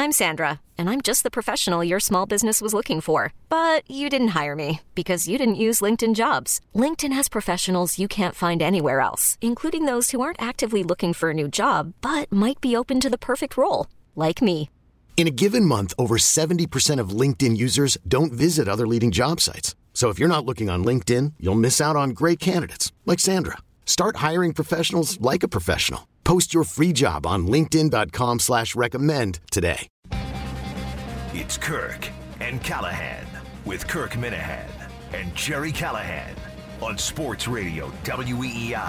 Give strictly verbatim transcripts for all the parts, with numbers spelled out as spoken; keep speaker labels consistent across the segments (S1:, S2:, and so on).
S1: I'm Sandra, and I'm just the professional your small business was looking for. But you didn't hire me because you didn't use LinkedIn Jobs. LinkedIn has professionals you can't find anywhere else, including those who aren't actively looking for a new job, but might be open to the perfect role, like me.
S2: In a given month, over seventy percent of LinkedIn users don't visit other leading job sites. So if you're not looking on LinkedIn, you'll miss out on great candidates like Sandra. Start hiring professionals like a professional. Post your free job on linkedin.com slash recommend today.
S3: It's Kirk and Callahan with Kirk Minahan and Jerry Callahan on Sports Radio W E E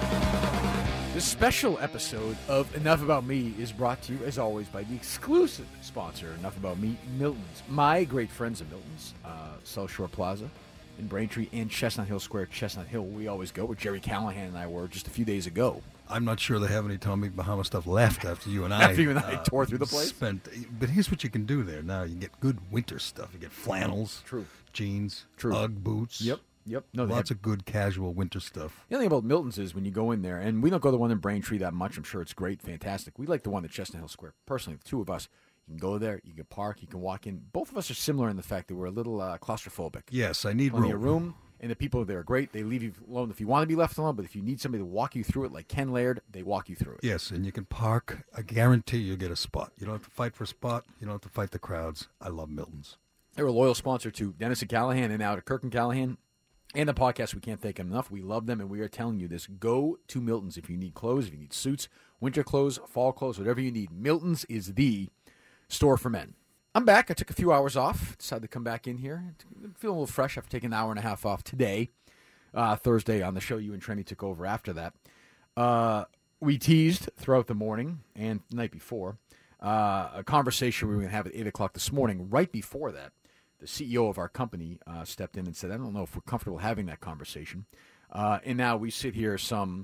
S3: I.
S4: This special episode of Enough About Me is brought to you, as always, by the exclusive sponsor, Enough About Me, Milton's. My great friends at Milton's, uh, South Shore Plaza in Braintree and Chestnut Hill Square, Chestnut Hill. We always go, where Jerry Callahan and I were just a few days ago.
S5: I'm not sure they have any Tommy Bahama stuff left after you and I.
S4: After you and I uh, tore through the place?
S5: Spent, but here's what you can do there now. You get good winter stuff. You get flannels,
S4: True.
S5: jeans,
S4: True.
S5: Ugg boots.
S4: Yep. Yep. No,
S5: Lots
S4: have,
S5: of good casual winter stuff.
S4: The other thing about Milton's is when you go in there, and we don't go to the one in Braintree that much. I'm sure it's great, fantastic. We like the one at Chestnut Hill Square. Personally, the two of us, you can go there, you can park, you can walk in. Both of us are similar in the fact that we're a little uh, claustrophobic.
S5: Yes, I need
S4: Plenty
S5: room.
S4: of room, and the people there are great. They leave you alone if you want to be left alone, but if you need somebody to walk you through it, like Ken Laird, they walk you through it.
S5: Yes, and you can park. I guarantee you'll get a spot. You don't have to fight for a spot. You don't have to fight the crowds. I love Milton's.
S4: They're a loyal sponsor to Dennis and Callahan and now to Kirk and Callahan. And the podcast, we can't thank them enough. We love them, and we are telling you this. Go to Milton's if you need clothes, if you need suits, winter clothes, fall clothes, whatever you need. Milton's is the store for men. I'm back. I took a few hours off. Decided to come back in here. I'm feeling a little fresh after taking an hour and a half off today. Uh, Thursday on the show, you and Trenny took over after that. Uh, we teased throughout the morning and the night before uh, a conversation we were going to have at eight o'clock this morning. Right before that, the C E O of our company uh, stepped in and said, I don't know if we're comfortable having that conversation. Uh, and now we sit here some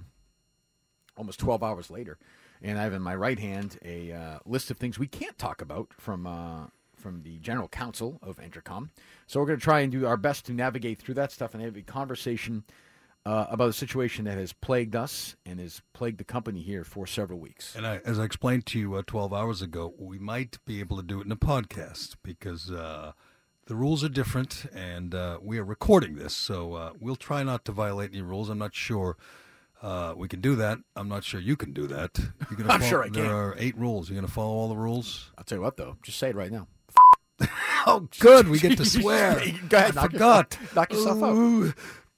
S4: almost twelve hours later, and I have in my right hand a uh, list of things we can't talk about from uh, from the general counsel of Entercom. So we're going to try and do our best to navigate through that stuff and have a conversation uh, about a situation that has plagued us and has plagued the company here for several weeks.
S5: And I, as I explained to you uh, twelve hours ago, we might be able to do it in a podcast because uh, the rules are different, and uh, we are recording this, so uh, we'll try not to violate any rules. I'm not sure uh, we can do that. I'm not sure you can do that. You're gonna
S4: I'm
S5: follow,
S4: sure I can.
S5: There are eight rules. You're going to follow all the rules?
S4: I'll tell you what, though. Just say it right now.
S5: Oh, good. We get to swear.
S4: Go ahead.
S5: I
S4: knock
S5: forgot.
S4: Yourself, knock yourself
S5: Ooh.
S4: out.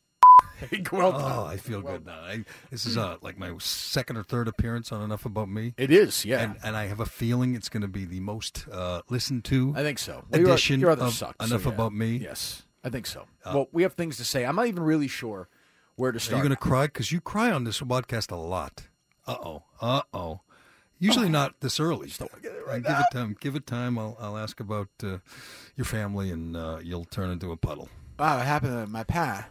S4: Well done.
S5: Oh, I feel
S4: Well
S5: good now. I, this is uh, like my second or third appearance on Enough About Me.
S4: It is, yeah.
S5: And, and I have a feeling it's going to be the most uh, listened to
S4: I think so. Well,
S5: edition
S4: your, your
S5: of
S4: sucked,
S5: Enough
S4: so yeah.
S5: About Me.
S4: Yes, I think so.
S5: Uh,
S4: well, we have things to say. I'm not even really sure where to
S5: Are
S4: start.
S5: you going to cry? Because you cry on this podcast a lot. Uh-oh. Uh-oh. Usually
S4: Oh.
S5: not this early.
S4: Just don't get it right
S5: give
S4: now.
S5: it time. Give it time. I'll, I'll ask about uh, your family, and uh, you'll turn into a puddle.
S4: Wow, what happened to my pa?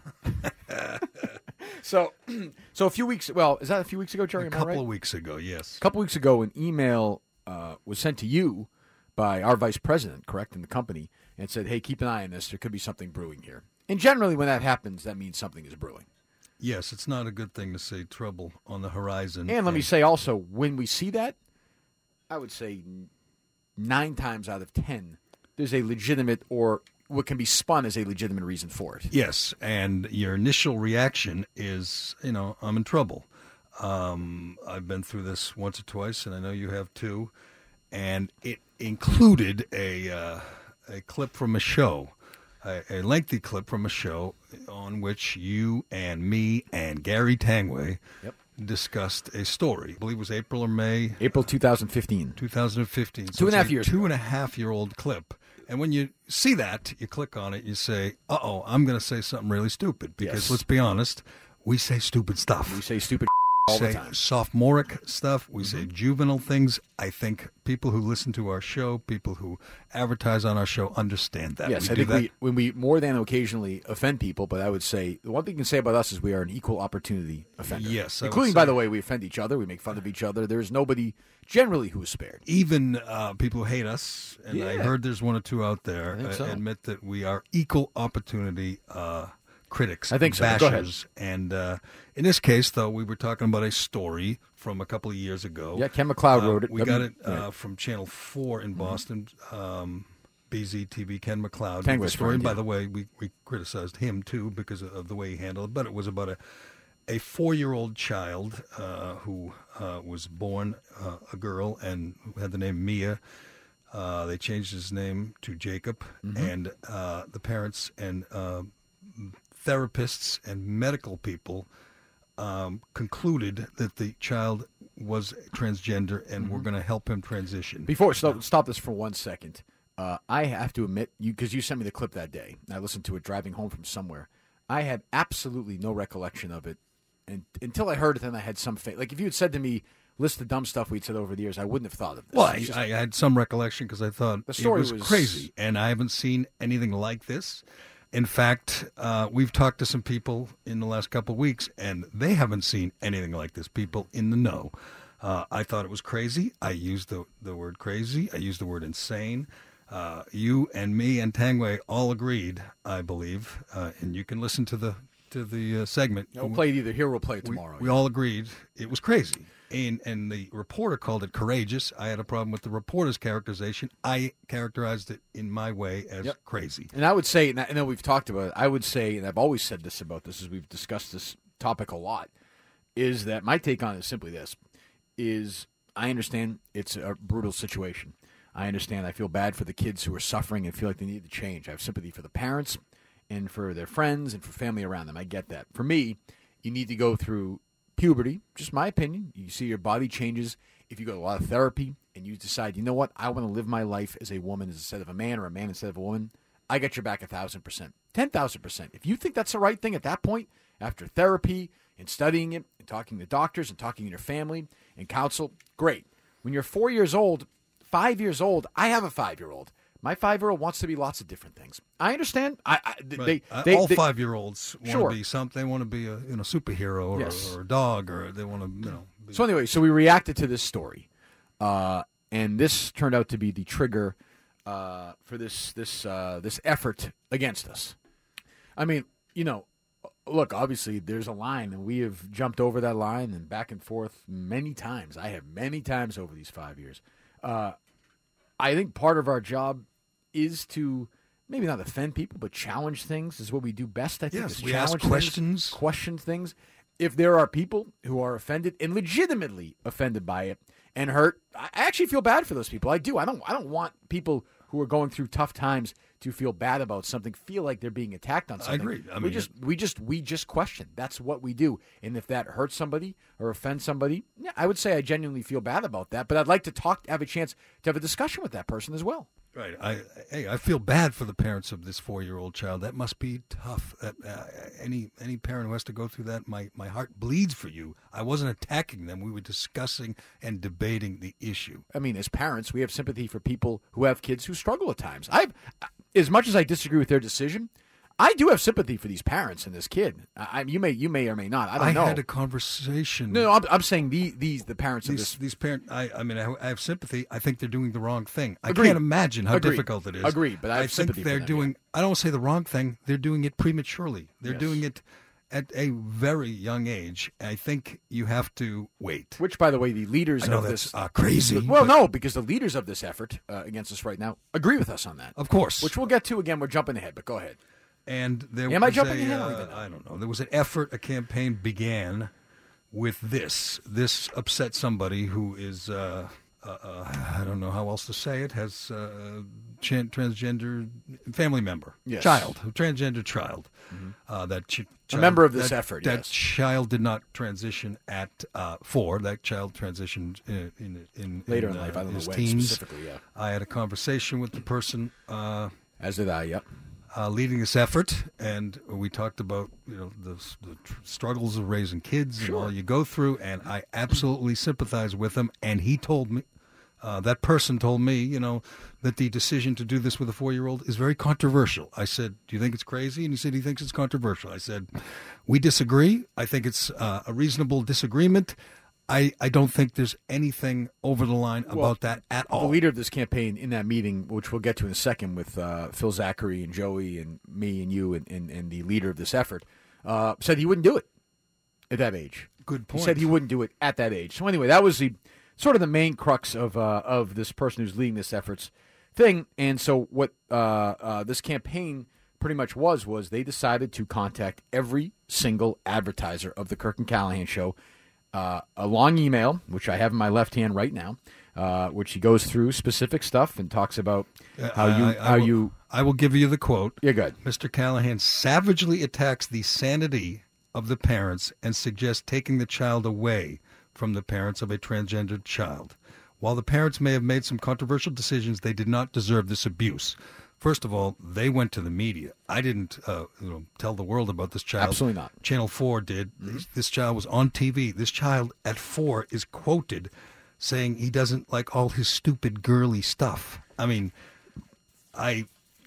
S4: so, so a few weeks. Well, is that a few weeks ago, Jerry?
S5: A
S4: Am I
S5: couple
S4: right?
S5: of weeks ago, yes.
S4: A couple weeks ago, an email uh, was sent to you by our vice president, correct, in the company, and said, "Hey, keep an eye on this. There could be something brewing here." And generally, when that happens, that means something is brewing.
S5: Yes, it's not a good thing to say trouble on the horizon.
S4: And let me say also, when we see that, I would say nine times out of ten, there's a legitimate or what can be spun as a legitimate reason for it.
S5: Yes, and your initial reaction is, you know, I'm in trouble. Um, I've been through this once or twice, and I know you have too. And it included a uh, a clip from a show, a, a lengthy clip from a show on which you and me and Gary Tangway
S4: Yep.
S5: discussed a story. I believe it was April or May.
S4: April two thousand fifteen.
S5: two thousand fifteen.
S4: Two and a half years
S5: Two
S4: ago.
S5: and a half year old clip. And when you see that, you click on it, you say, uh-oh, I'm going to say something really stupid. Because
S4: Yes.
S5: let's be honest, we say stupid stuff.
S4: We say stupid
S5: We
S4: all the
S5: say
S4: time.
S5: sophomoric stuff. We say
S4: Mm-hmm.
S5: juvenile things. I think people who listen to our show, people who advertise on our show, understand that.
S4: Yes,
S5: we
S4: I
S5: do
S4: think
S5: that.
S4: we when we more than occasionally offend people, but I would say the one thing you can say about us is we are an equal opportunity offender.
S5: Yes, I would
S4: including by
S5: say-
S4: the way, we offend each other, we make fun of each other. There's nobody generally who is spared.
S5: Even uh, people who hate us, and I
S4: Yeah.
S5: heard there's one or two out there,
S4: I think
S5: uh,
S4: so.
S5: admit that we are equal opportunity uh, critics,
S4: I think so.
S5: bashers.
S4: Go ahead.
S5: And uh, in this case, though, we were talking about a story from a couple of years ago.
S4: Yeah, Ken McLeod
S5: Uh,
S4: wrote it.
S5: We
S4: I
S5: got
S4: mean,
S5: it uh,
S4: yeah.
S5: from Channel four in Boston. Um, B Z T V, Ken McLeod.
S4: Tangway's
S5: The story,
S4: friend,
S5: by
S4: yeah.
S5: the way, we, we criticized him, too, because of the way he handled it. But it was about a, a four-year-old child uh, who uh, was born uh, a girl and had the name Mia. Uh, they changed his name to Jacob.
S4: Mm-hmm.
S5: And uh, the parents and uh, therapists and medical people um, concluded that the child was transgender and
S4: Mm-hmm.
S5: were going to help him transition.
S4: Before, stop, stop this for one second. Uh, I have to admit, you because you sent me the clip that day, and I listened to it driving home from somewhere. I had absolutely no recollection of it, and until I heard it, then I had some faith. Like if you had said to me, "List the dumb stuff we'd said over the years," I wouldn't have thought of this.
S5: Well,
S4: It's
S5: I,
S4: just-
S5: I had some recollection because I thought
S4: The story
S5: it was,
S4: was-
S5: crazy, and I haven't seen anything like this. In fact, uh, we've talked to some people in the last couple of weeks, and they haven't seen anything like this. People in the know. Uh, I thought it was crazy. I used the the word crazy. I used the word insane. Uh, you and me and Tangway all agreed, I believe, uh, and you can listen to the to the uh, segment.
S4: we'll play it either here or we'll play it
S5: We-
S4: tomorrow.
S5: We, all agreed it was crazy. And, and the reporter called it courageous. I had a problem with the reporter's characterization. I characterized it in my way as
S4: Yep.
S5: crazy.
S4: And I would say, and I know we've talked about it, I would say, and I've always said this about this as we've discussed this topic a lot, is that my take on it is simply this, is I understand it's a brutal situation. I understand I feel bad for the kids who are suffering and feel like they need to change. I have sympathy for the parents and for their friends and for family around them. I get that. For me, you need to go through puberty, just my opinion. You see your body changes. If you go to a lot of therapy and you decide, you know what, I want to live my life as a woman instead of a man or a man instead of a woman, I got your back a thousand percent, ten thousand percent. If you think that's the right thing at that point, after therapy and studying it and talking to doctors and talking to your family and counsel, great. When you're four years old, five years old, I have a five-year-old. My five-year-old wants to be lots of different things. I understand. I, I th-
S5: Right.
S4: they,
S5: Uh,
S4: they
S5: all
S4: they-
S5: five-year-olds want
S4: Sure.
S5: to be something. They want to be a you know superhero or,
S4: Yes.
S5: or a dog, or they want to you know. Be,
S4: So anyway, so we reacted to this story, uh, and this turned out to be the trigger uh, for this this uh, this effort against us. I mean, you know, look, obviously there's a line, and we have jumped over that line and back and forth many times. I have many times over these five years. Uh, I think part of our job is to maybe not offend people, but challenge things is what we do best. I think.
S5: Yes,
S4: is
S5: we ask
S4: challenge things,
S5: questions.
S4: question things. If there are people who are offended and legitimately offended by it and hurt, I actually feel bad for those people. I do. I don't. I don't want people who are going through tough times to feel bad about something, feel like they're being attacked on
S5: I
S4: something.
S5: agree. I
S4: we
S5: mean,
S4: just, we just, we just question. That's what we do. And if that hurts somebody or offends somebody, yeah, I would say I genuinely feel bad about that. But I'd like to talk, have a chance to have a discussion with that person as well.
S5: Right. I hey, I feel bad for the parents of this four-year-old child. That must be tough. That uh, any any parent who has to go through that, my my heart bleeds for you. I wasn't attacking them. We were discussing and debating the issue.
S4: I mean, as parents, we have sympathy for people who have kids who struggle at times. I've, as much as I disagree with their decision, I do have sympathy for these parents and this kid. I, I- you may, you may or may not. I don't
S5: I
S4: know.
S5: had a conversation.
S4: no, no, I'm, I'm saying the, these, the parents of
S5: These
S4: this.
S5: these parents, I, I mean, I, I have sympathy. I think they're doing the wrong thing. I
S4: Agreed.
S5: can't imagine how
S4: Agreed.
S5: difficult it is.
S4: Agreed, but I have
S5: think
S4: sympathy for
S5: they're
S4: them,
S5: doing. I don't say the wrong thing. They're doing it prematurely. They're
S4: Yes.
S5: doing it at a very young age. I think you have to wait.
S4: Which, by the way, the leaders
S5: I know
S4: of
S5: that's
S4: this
S5: uh, crazy.
S4: Well,
S5: but
S4: no, because the leaders of this effort uh, against us right now agree with us on that.
S5: of course.
S4: Which we'll get to again. We're jumping ahead, but go ahead.
S5: And there
S4: Am I
S5: was
S4: jumping
S5: a,
S4: ahead? I
S5: uh,
S4: don't even know.
S5: I don't know. There was an effort, a campaign began with this. This upset somebody who is, uh, uh, uh, I don't know how else to say it, has uh, chan- transgender family member,
S4: Yes.
S5: child, a transgender child. Uh, that ch- child,
S4: member of this
S5: that-
S4: effort,
S5: That
S4: yes.
S5: child did not transition at uh, four. That child transitioned in in, in
S4: Later
S5: in,
S4: in life,
S5: uh,
S4: I don't know
S5: his
S4: when
S5: teens.
S4: specifically, yeah.
S5: I had a conversation with the person. Uh,
S4: As did I, yep.
S5: uh, leading this effort, and we talked about you know the, the tr- struggles of raising kids and all you go through, and I absolutely sympathize with him. And he told me, uh, that person told me, you know, that the decision to do this with a four-year-old is very controversial. I said, "Do you think it's crazy?" And he said he thinks it's controversial. I said, "We disagree. I think it's uh, a reasonable disagreement. I, I don't think there's anything over the line about
S4: Well,
S5: that at all.
S4: The leader of this campaign in that meeting, which we'll get to in a second with uh, Phil Zachary and Joey and me and you and, and, and the leader of this effort, uh, said he wouldn't do it at that age.
S5: Good point.
S4: He said he wouldn't do it at that age. So anyway, that was the sort of the main crux of uh, of this person who's leading this effort's thing. And so what uh, uh, this campaign pretty much was, was they decided to contact every single advertiser of the Kirk and Callahan show, uh, a long email, which I have in my left hand right now, uh, which he goes through specific stuff and talks about how you,
S5: I, I,
S4: how
S5: I will,
S4: you,
S5: I will give you the quote.
S4: You're good.
S5: Mister Callahan savagely attacks the sanity of the parents and suggests taking the child away from the parents of a transgendered child. While the parents may have made some controversial decisions, they did not deserve this abuse. First of all, they went to the media. I didn't uh, you know, tell the world about this child.
S4: Absolutely not.
S5: Channel four did. Mm-hmm. This child was on T V. This child at four is quoted saying he doesn't like all his stupid girly stuff. I mean, I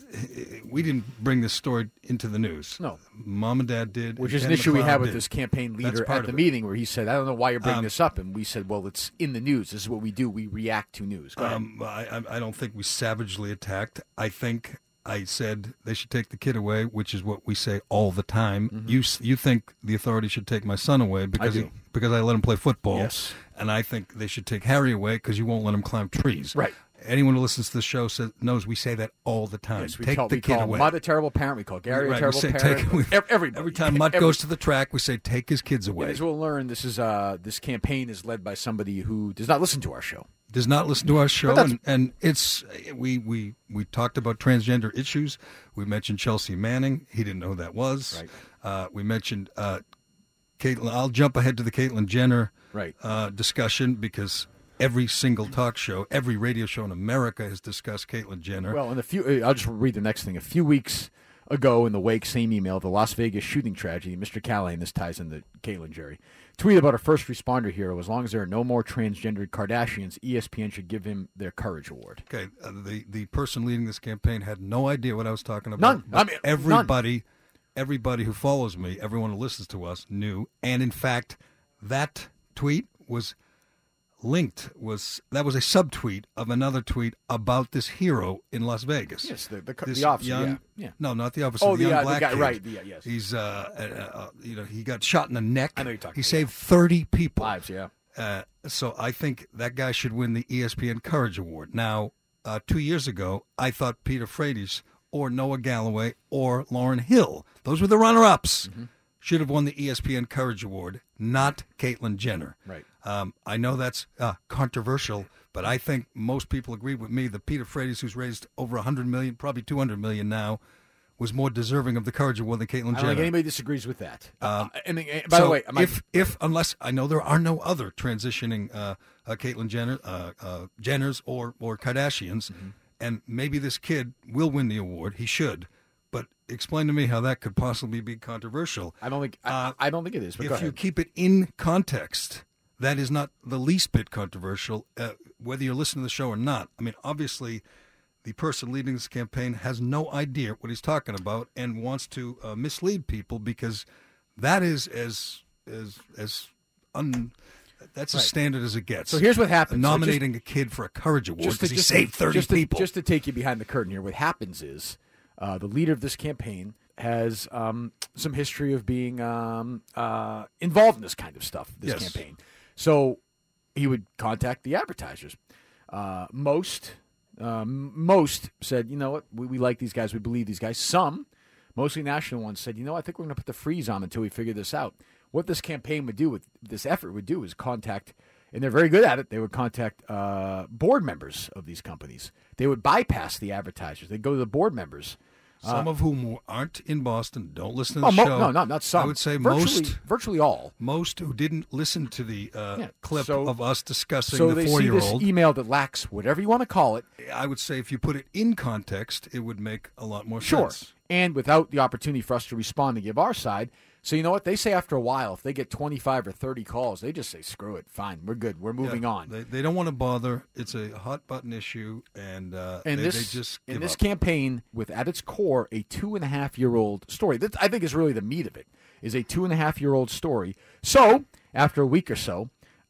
S5: we didn't bring this story into the news.
S4: No.
S5: Mom and Dad did.
S4: Which is
S5: Ken
S4: an issue we
S5: McLeod
S4: had with
S5: did.
S4: this campaign
S5: That's
S4: leader
S5: part
S4: at the
S5: of it.
S4: meeting where he said, I don't know why you're bringing
S5: Um,
S4: this up. And we said, well, it's in the news. This is what we do. We react to news. Go ahead.
S5: Um, I, I- I don't think we savagely attacked. I think I said they should take the kid away, which is what we say all the time.
S4: Mm-hmm.
S5: You s- you think the authorities should take my son away because
S4: do.
S5: he, because I let him play football.
S4: Yes.
S5: And I think they should take Harry away because you won't let him climb trees.
S4: Right.
S5: Anyone who listens to the show says, knows we say that all the time.
S4: Yes, we
S5: take
S4: call,
S5: the
S4: we
S5: kid
S4: call
S5: away.
S4: Mud a terrible parent. We call Gary
S5: Right,
S4: a terrible
S5: we say
S4: parent.
S5: take- we-
S4: Ev- Everybody.
S5: Every time Mutt
S4: Every-
S5: goes to the track, we say take his kids
S4: And
S5: away.
S4: as we'll learn, this is uh, this campaign is led by somebody who does not listen to our show.
S5: Does not listen to our show,
S4: that's-
S5: and, and it's we, we we talked about transgender issues. We mentioned Chelsea Manning. He didn't know who that was.
S4: Right.
S5: Uh, we mentioned uh, Caitlyn. I'll jump ahead to the Caitlyn Jenner
S4: Right.
S5: uh, discussion because every single talk show, every radio show in America has discussed Caitlyn Jenner.
S4: Well, in a few, uh, I'll just read the next thing. A few weeks ago, in the wake, same email, the Las Vegas shooting tragedy, Mister Callahan, this ties into Caitlyn, Jerry, tweeted about a first responder hero. As long as there are no more transgendered Kardashians, E S P N should give him their Courage Award.
S5: Okay, uh, the the person leading this campaign had no idea what I was talking about.
S4: None.
S5: but
S4: I mean,
S5: everybody, everybody who follows me, everyone who listens to us knew. And in fact, that tweet was linked. Was that was a subtweet of another tweet about this hero in Las Vegas?
S4: Yes, the the,
S5: This
S4: the officer.
S5: young,
S4: yeah, yeah.
S5: No, not the officer.
S4: Oh,
S5: the
S4: the,
S5: young
S4: uh, the
S5: black
S4: guy-
S5: kid.
S4: right, the- uh, yes.
S5: He's uh, uh, uh, you know, he got shot in the neck.
S4: I know you're talking
S5: He
S4: about,
S5: saved thirty people.
S4: Lives, yeah.
S5: Uh, so I think that guy should win the E S P N Courage Award. Now, uh, two years ago, I thought Peter Frates or Noah Galloway or Lauryn Hill, those were the runner-ups,
S4: Mm-hmm.
S5: should have won the E S P N Courage Award, not Caitlyn Jenner.
S4: Right.
S5: Um, I know that's uh, controversial, but I think most people agree with me that Peter Frates, who's raised over one hundred million dollars, probably two hundred million dollars now, was more deserving of the Courage Award than Caitlyn
S4: I don't
S5: Jenner.
S4: think anybody disagrees with that.
S5: Um,
S4: uh, I mean, uh, by
S5: so
S4: the way, my,
S5: if if unless I know there are no other transitioning uh, uh, Caitlyn Jenner, uh, uh, Jenners or or Kardashians,
S4: Mm-hmm.
S5: and maybe this kid will win the award, he should. But explain to me how that could possibly be controversial.
S4: I don't think I,
S5: uh,
S4: I don't think it is. But go
S5: If you
S4: ahead.
S5: keep it in context, that is not the least bit controversial, uh, whether you're listening to the show or not. I mean, obviously, the person leading this campaign has no idea what he's talking about and wants to uh, mislead people because that is as as as un. That's
S4: Right.
S5: as standard as it gets.
S4: So here's what happens. So
S5: Nominating a kid for a Courage Award
S4: just to,
S5: because he
S4: just to-
S5: saved thirty
S4: just to-
S5: people.
S4: Just to take you behind the curtain here, what happens is uh, the leader of this campaign has um, some history of being um, uh, involved in this kind of stuff, this
S5: Yes.
S4: campaign. So he would contact the advertisers. Uh, most, um, most said, you know what, we, we like these guys, we believe these guys. Some, mostly national ones, said, you know, I think we're going to put the freeze on until we figure this out. What this campaign would do, with this effort would do, is contact, and they're very good at it, they would contact uh, board members of these companies. They would bypass the advertisers. They'd go to the board members.
S5: Some of whom aren't in Boston, don't listen to the
S4: Oh, mo-
S5: show.
S4: no, no, not some.
S5: I would say
S4: virtually,
S5: most
S4: virtually all.
S5: most who didn't listen to the uh,
S4: Yeah,
S5: clip
S4: so-
S5: of us discussing
S4: So
S5: the
S4: they see
S5: four-year-old.
S4: this email that lacks whatever you want to call it.
S5: I would say if you put it in context, it would make a lot more
S4: Sure.
S5: sense.
S4: And without the opportunity for us to respond and give our side. So you know what? They say after a while, if they get twenty-five or thirty calls, they just say, screw it, fine, we're good, we're moving
S5: Yeah,
S4: on.
S5: They, they don't want to bother. It's a hot button issue, and uh,
S4: and
S5: they,
S4: this,
S5: they just
S4: in
S5: give
S4: this
S5: up.
S4: campaign, with at its core a two and a half year old story, that I think is really the meat of it, is a two and a half year old story. So after a week or so,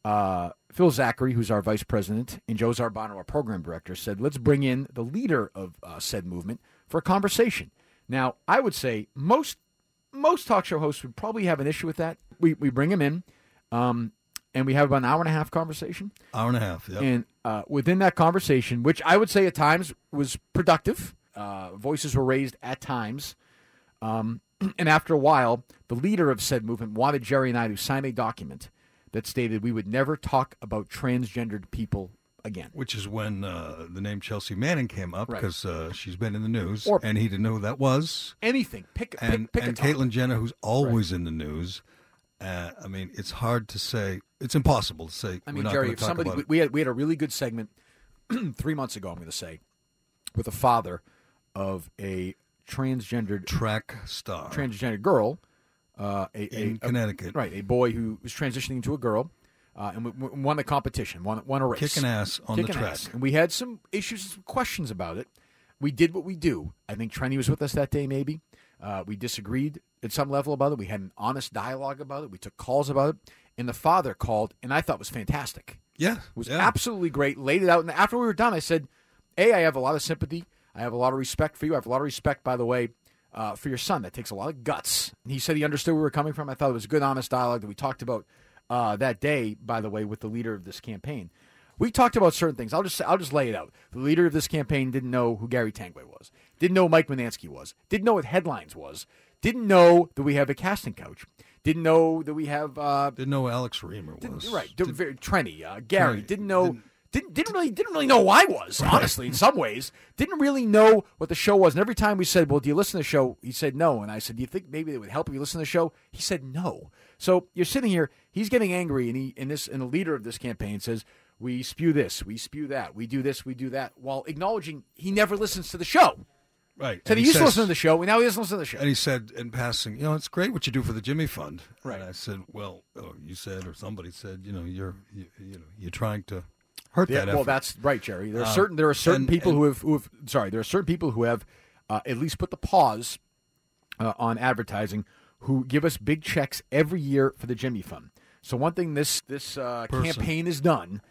S4: uh, Phil Zachary, who's our vice president, and Joe Zarbano, our program director, said, let's bring in the leader of uh, said movement for a conversation. Now, I would say most most talk show hosts would probably have an issue with that. We we bring him in, um, and we have about an hour and a half conversation.
S5: Hour and a half, yeah.
S4: And uh, within that conversation, which I would say at times was productive, uh, voices were raised at times, um, and after a while, the leader of said movement wanted Jerry and I to sign a document that stated we would never talk about transgendered people again.
S5: Which is when uh, the name Chelsea Manning came up,
S4: Right.
S5: because uh, she's been in the news,
S4: Or-
S5: and he didn't know who that was.
S4: Anything. Pick,
S5: And,
S4: pick, pick
S5: and
S4: a topic.
S5: Caitlyn Jenner, who's always in the news. Uh, I mean, it's hard to say. It's impossible to say.
S4: I
S5: we're
S4: mean,
S5: not
S4: Jerry,
S5: gonna
S4: if
S5: talk
S4: somebody
S5: about
S4: we,
S5: it.
S4: we had we had a really good segment three months ago, I'm going to say, with a father of a transgendered
S5: track star
S4: transgender girl, uh, a,
S5: in
S4: a, a-
S5: Connecticut,
S4: right? A boy who was transitioning into a girl, uh, and w- w- won the competition, won won a race,
S5: kicking ass on the
S4: Kicking
S5: track.
S4: ass. And we had some issues, some questions about it. We did what we do. I think Trenny was with us that day. Maybe uh, we disagreed at some level about it. We had an honest dialogue about it. We took calls about it, and the father called, and I thought it was fantastic.
S5: Yeah,
S4: It was
S5: yeah.
S4: absolutely great. Laid it out, and after we were done, I said, "A, I have a lot of sympathy. I have a lot of respect for you. I have a lot of respect, by the way, uh, for your son. That takes a lot of guts." And he said he understood where we were coming from. I thought it was a good, honest dialogue that we talked about uh, that day, by the way, with the leader of this campaign. We talked about certain things. I'll just I'll just lay it out. The leader of this campaign didn't know who Gary Tanguay was. Didn't know who Mike Manansky was. Didn't know what Headlines was. Didn't know that we have a casting couch. Didn't know that we have uh,
S5: Didn't know who Alex Reamer
S4: didn't-
S5: was.
S4: right. Didn't, very, Trenny, uh, Gary.
S5: Trenny,
S4: Didn't know.
S5: didn't-
S4: Didn't, didn't really didn't really know who I was, honestly, in some ways. Didn't really know what the show was. And every time we said, well, do you listen to the show? He said no. And I said, do you think maybe it would help if you listen to the show? He said no. So you're sitting here, he's getting angry, and he and this and the leader of this campaign says, we spew this, we spew that, we do this, we do that, while acknowledging he never listens to the show.
S5: Right.
S4: Said
S5: And
S4: he used to
S5: says-
S4: listen to the show, and now he doesn't listen to the show.
S5: And he said in passing, you know, it's great what you do for the Jimmy Fund.
S4: Right.
S5: And I said, well, oh, you said, or somebody said, you know, you're, you, you know, you're trying to hurt
S4: Yeah,
S5: that
S4: well,
S5: effort.
S4: that's right, Jerry. There are
S5: Uh,
S4: certain there are certain
S5: and-
S4: people
S5: and-
S4: who have who have sorry, there are certain people who have uh, at least put the pause uh, on advertising who give us big checks every year for the Jimmy Fund. So one thing this this uh,
S5: Person.
S4: campaign has done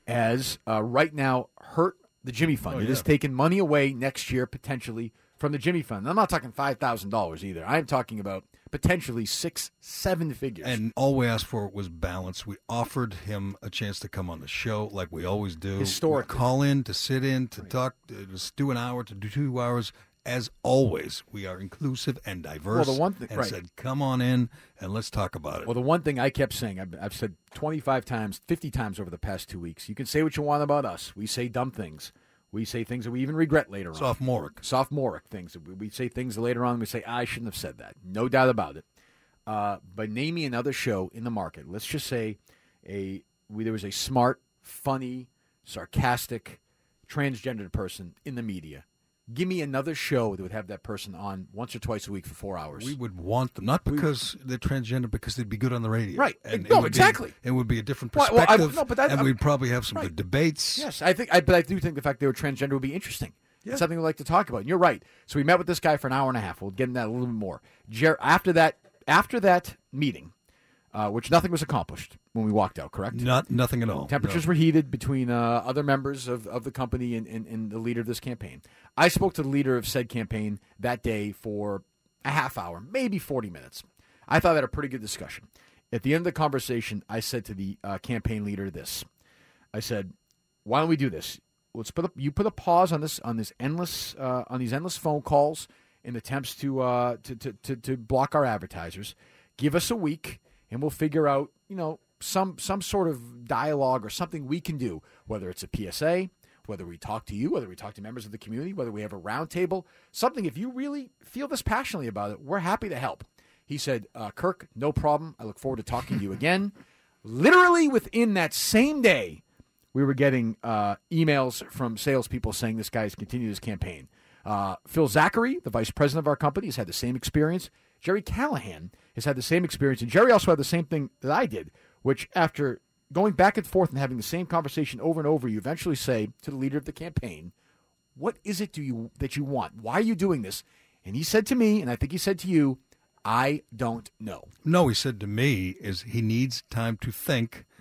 S4: as uh, right now hurt the Jimmy Fund.
S5: Oh,
S4: It has
S5: yeah.
S4: taken money away next year potentially from the Jimmy Fund. And I'm not talking five thousand dollars either. I'm talking about potentially six, seven figures.
S5: And all we asked for was balance. We offered him a chance to come on the show like we always do.
S4: Historically.
S5: We call in, to sit in, to talk, to just do an hour, to do two hours. As always, we are inclusive and diverse.
S4: Well, the one thing-
S5: and
S4: right.
S5: said, come on in and let's talk about it.
S4: Well, the one thing I kept saying, I've, I've said twenty-five times, fifty times over the past two weeks, you can say what you want about us. We say dumb things. We say things that we even regret later on.
S5: Sophomoric.
S4: Sophomoric things. We, we say things later on, we say, I shouldn't have said that. No doubt about it. Uh, but name me another show in the market. Let's just say a we, there was a smart, funny, sarcastic, transgendered person in the media. Give me another show that would have that person on once or twice a week for four hours.
S5: We would want them, not because they're transgender, because they'd be good on the radio.
S4: Right.
S5: And
S4: No,
S5: it would
S4: exactly.
S5: Be, it would be a different
S4: Well, well, I-
S5: perspective.
S4: no, but that-
S5: and
S4: I'm-
S5: we'd probably have some
S4: right.
S5: good debates.
S4: Yes, I think, I, but I do think the fact they were transgender would be interesting.
S5: Yeah.
S4: It's something we'd like to talk about. And you're right. So we met with this guy for an hour and a half. We'll get into that a little bit more. Jer- after that, after that meeting, uh, which nothing was accomplished when we walked out. Correct.
S5: Not nothing at all.
S4: Temperatures
S5: No.
S4: were heated between uh, other members of, of the company and, and, and the leader of this campaign. I spoke to the leader of said campaign that day for a half hour, maybe forty minutes. I thought I had a pretty good discussion. At the end of the conversation, I said to the uh, campaign leader this. I said, why don't we do this? Let's put a, you put a pause on this on this endless uh, on these endless phone calls and attempts to, uh, to, to to to block our advertisers. Give us a week, and we'll figure out, you know, some some sort of dialogue or something we can do. Whether it's a P S A, whether we talk to you, whether we talk to members of the community, whether we have a roundtable, something. If you really feel this passionately about it, we're happy to help. He said, uh, Kirk, no problem. I look forward to talking to you again. Literally within that same day, we were getting uh, emails from salespeople saying this guy's continued his campaign. Uh, Phil Zachary, the vice president of our company, has had the same experience. Jerry Callahan has had the same experience. And Jerry also had the same thing that I did, which after going back and forth and having the same conversation over and over, you eventually say to the leader of the campaign, what is it do you that you want? Why are you doing this? And he said to me, and I think he said to you, I don't know.
S5: No, he said to me, is he needs time to think,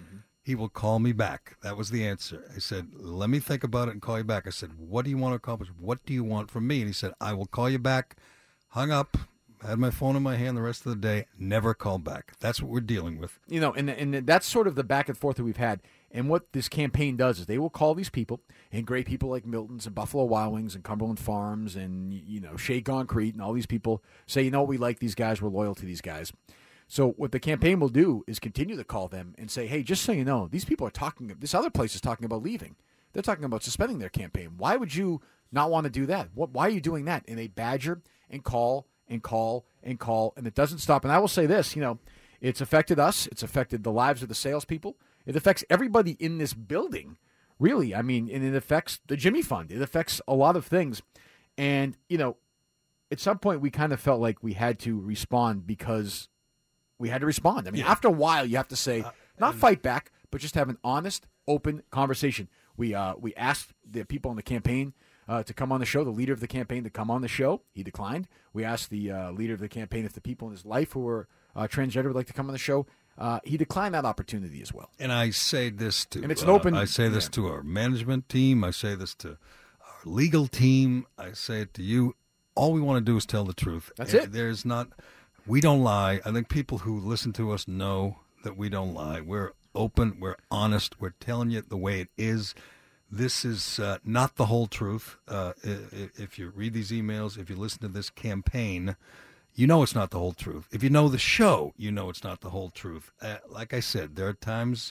S5: he will call me back. That was the answer. I said, let me think about it and call you back. I said, what do you want to accomplish? What do you want from me? And he said, I will call you back. Hung up, had my phone in my hand the rest of the day, never called back. That's what we're dealing with.
S4: You know, and, and that's sort of the back and forth that we've had. And what this campaign does is they will call these people, and great people like Milton's and Buffalo Wild Wings and Cumberland Farms and, you know, Shea Concrete and all these people say, you know what, we like these guys, we're loyal to these guys. So what the campaign will do is continue to call them and say, hey, just so you know, these people are talking, this other place is talking about leaving. They're talking about suspending their campaign. Why would you not want to do that? What, why are you doing that? And they badger and call and call and call, and it doesn't stop. And I will say this, you know, it's affected us. It's affected the lives of the salespeople. It affects everybody in this building, really. I mean, and it affects the Jimmy Fund. It affects a lot of things. And, you know, at some point we kind of felt like we had to respond because we had to respond. I mean, yeah. After a while, you have to say, uh, not fight back, but just have an honest, open conversation. We uh, we asked the people on the campaign uh, to come on the show, the leader of the campaign to come on the show. He declined. We asked the uh, leader of the campaign if the people in his life who were uh, transgender would like to come on the show. Uh, he declined that opportunity as well.
S5: And I say this to
S4: and it's an open,
S5: uh, I say this yeah. to our management team. I say this to our legal team. I say it to you. All we want to do is tell the truth.
S4: That's
S5: and
S4: it.
S5: There's not... We don't lie. I think people who listen to us know that we don't lie. We're open. We're honest. We're telling you the way it is. This is uh, not the whole truth. Uh, if you read these emails, if you listen to this campaign, you know it's not the whole truth. If you know the show, you know it's not the whole truth. Uh, like I said, there are times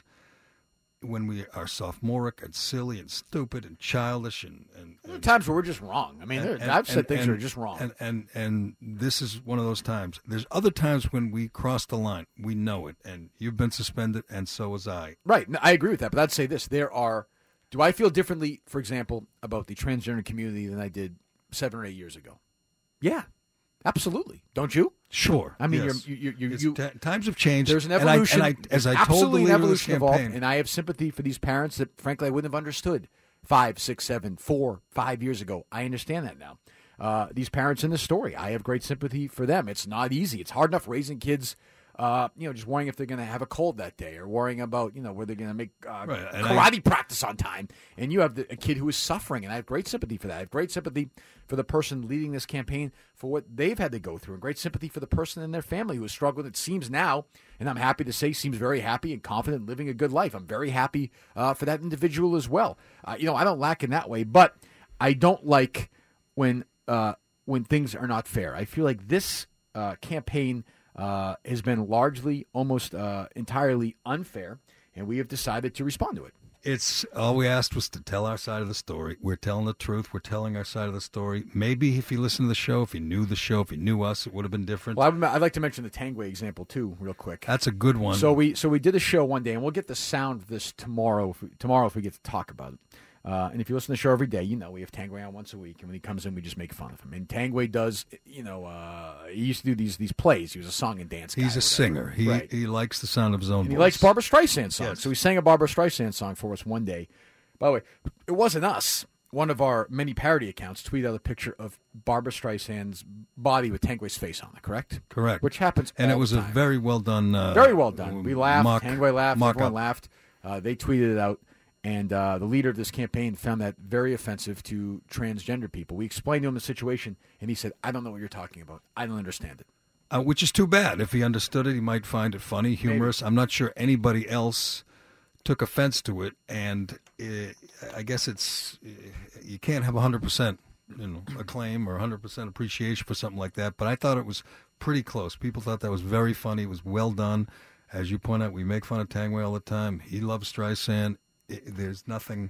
S5: when we are sophomoric and silly and stupid and childish and, and,
S4: and times where we're just wrong. I mean, and, and, I've said and, things and, that are just wrong.
S5: And, and and this is one of those times. There's other times when we cross the line. We know it, and you've been suspended, and so was I.
S4: Right. No, I agree with that, but I'd say this. There are – do I feel differently, for example, about the transgender community than I did seven or eight years ago? Yeah. Absolutely. Don't you?
S5: Sure.
S4: I mean,
S5: yes.
S4: you're, you, you, you,
S5: t-
S4: you,
S5: times have changed.
S4: There's an evolution.
S5: And I, and I, as I
S4: absolutely
S5: told the leader
S4: an evolution
S5: of
S4: of
S5: campaign,
S4: all, and I have sympathy for these parents that, frankly, I wouldn't have understood five, six, seven, four, five years ago. I understand that now. Uh, these parents in this story, I have great sympathy for them. It's not easy. It's hard enough raising kids. Uh, you know, just worrying if they're going to have a cold that day, or worrying about, you know, where they're going to make uh,
S5: right.
S4: karate
S5: I,
S4: practice on time. And you have the, a kid who is suffering, and I have great sympathy for that. I have great sympathy for the person leading this campaign for what they've had to go through, and great sympathy for the person in their family who has struggled, it seems now, and I'm happy to say seems very happy and confident living a good life. I'm very happy uh, for that individual as well. Uh, you know, I don't lack in that way, but I don't like when uh, when things are not fair. I feel like this uh, campaign Uh, has been largely, almost uh, entirely unfair, and we have decided to respond to it.
S5: It's all we asked was to tell our side of the story. We're telling the truth. We're telling our side of the story. Maybe if you listened to the show, if you knew the show, if you knew us, it would have been different.
S4: Well, I'd like to mention the Tangway example too, real quick.
S5: That's a good one.
S4: So we so we did a show one day, and we'll get the sound of this tomorrow. If we, tomorrow, if we get to talk about it. Uh, and if you listen to the show every day, you know we have Tangway on once a week, and when he comes in, we just make fun of him. And Tangway does, you know, uh, he used to do these these plays. He was a song and dance guy.
S5: He's a singer. He
S4: right.
S5: he likes the sound of his own
S4: and
S5: voice.
S4: He likes Barbra Streisand songs.
S5: Yes.
S4: So he sang a Barbra Streisand song for us one day. By the way, it wasn't us. One of our many parody accounts tweeted out a picture of Barbra Streisand's body with Tangway's face on it, correct?
S5: Correct.
S4: Which happens
S5: And
S4: all
S5: it was
S4: the
S5: a
S4: time.
S5: very well done. Uh,
S4: very well done. We laughed.
S5: Mock,
S4: Tangway laughed.
S5: mock
S4: Everyone
S5: up.
S4: laughed. Uh, they tweeted it out. And uh, the leader of this campaign found that very offensive to transgender people. We explained to him the situation, and he said, I don't know what you're talking about. I don't understand it.
S5: Uh, which is too bad. If he understood it, he might find it funny, humorous. Maybe. I'm not sure anybody else took offense to it. And it, I guess it's you can't have one hundred percent you know, acclaim or one hundred percent appreciation for something like that. But I thought it was pretty close. People thought that was very funny. It was well done. As you point out, we make fun of Tangway all the time. He loves Streisand. It, there's nothing,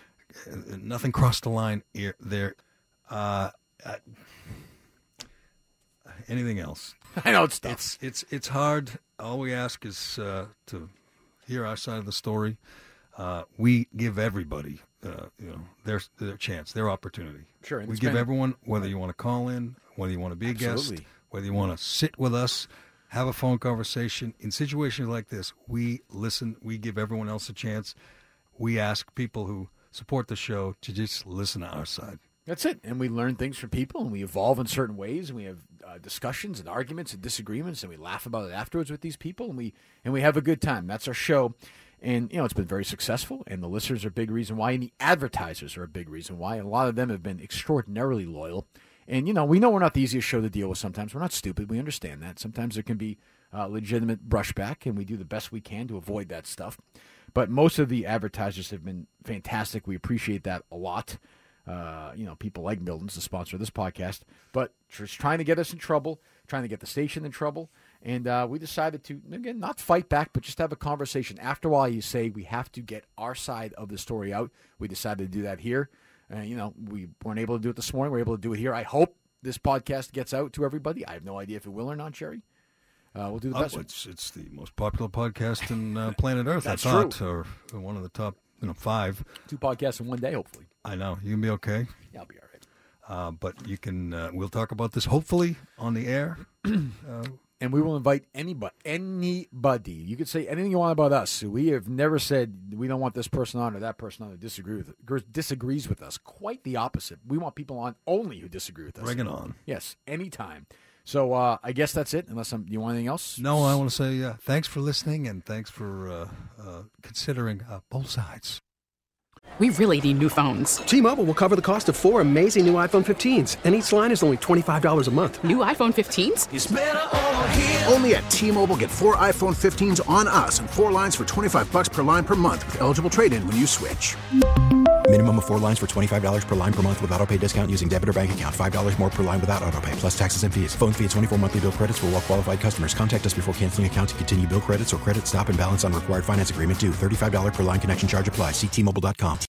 S5: nothing crossed the line here, there. Uh, uh, anything else?
S4: I know it's tough.
S5: It's it's it's hard. All we ask is uh, to hear our side of the story. Uh, we give everybody, uh, you know, their their chance, their opportunity.
S4: Sure,
S5: we give
S4: been,
S5: everyone, whether you want to call in, whether you want to be a
S4: absolutely.
S5: guest, whether you want to sit with us, have a phone conversation. In situations like this, we listen. We give everyone else a chance. We ask people who support the show to just listen to our side.
S4: That's it. And we learn things from people, and we evolve in certain ways, and we have uh, discussions and arguments and disagreements, and we laugh about it afterwards with these people, and we and we have a good time. That's our show. And, you know, it's been very successful, and the listeners are a big reason why, and the advertisers are a big reason why. And a lot of them have been extraordinarily loyal. And, you know, we know we're not the easiest show to deal with sometimes. We're not stupid. We understand that. Sometimes there can be uh, legitimate brushback, and we do the best we can to avoid that stuff. But most of the advertisers have been fantastic. We appreciate that a lot. Uh, you know, people like Milton's, the sponsor of this podcast, but just trying to get us in trouble, trying to get the station in trouble. And uh, we decided to, again, not fight back, but just have a conversation. After a while, you say we have to get our side of the story out. We decided to do that here. Uh, you know, we weren't able to do it this morning. We're able to do it here. I hope this podcast gets out to everybody. I have no idea if it will or not, Jerry. Uh, we'll do the
S5: oh,
S4: best.
S5: It's, it's the most popular podcast in uh, planet Earth,
S4: That's
S5: I thought,
S4: true.
S5: or one of the top, you know, five.
S4: Two podcasts in one day, hopefully.
S5: I know. You can be okay.
S4: Yeah, I'll be all right.
S5: Uh, but you can, uh, we'll talk about this hopefully on the air. uh,
S4: And we will invite anybody, anybody. You could say anything you want about us. We have never said we don't want this person on or that person on who disagree with, disagrees with us. Quite the opposite. We want people on only who disagree with us.
S5: Bring it on.
S4: Yes, anytime. So uh, I guess that's it, unless I'm, you want anything else?
S5: No, I want to say uh, thanks for listening and thanks for uh, uh, considering uh, both sides.
S6: We really need new phones.
S7: T-Mobile will cover the cost of four amazing new iPhone fifteens, and each line is only twenty-five dollars a month.
S6: New iPhone fifteens?
S8: It's better over here.
S9: Only at T-Mobile, get four iPhone fifteens on us and four lines for twenty-five dollars per line per month with eligible trade-in when you switch.
S10: Minimum of four lines for twenty-five dollars per line per month with autopay discount using debit or bank account. five dollars more per line without autopay, plus taxes and fees. Phone fee at twenty-four monthly bill credits for well-qualified customers. Contact us before canceling account to continue bill credits or credit stop and balance on required finance agreement due. thirty-five dollars per line connection charge applies. See T Mobile dot com.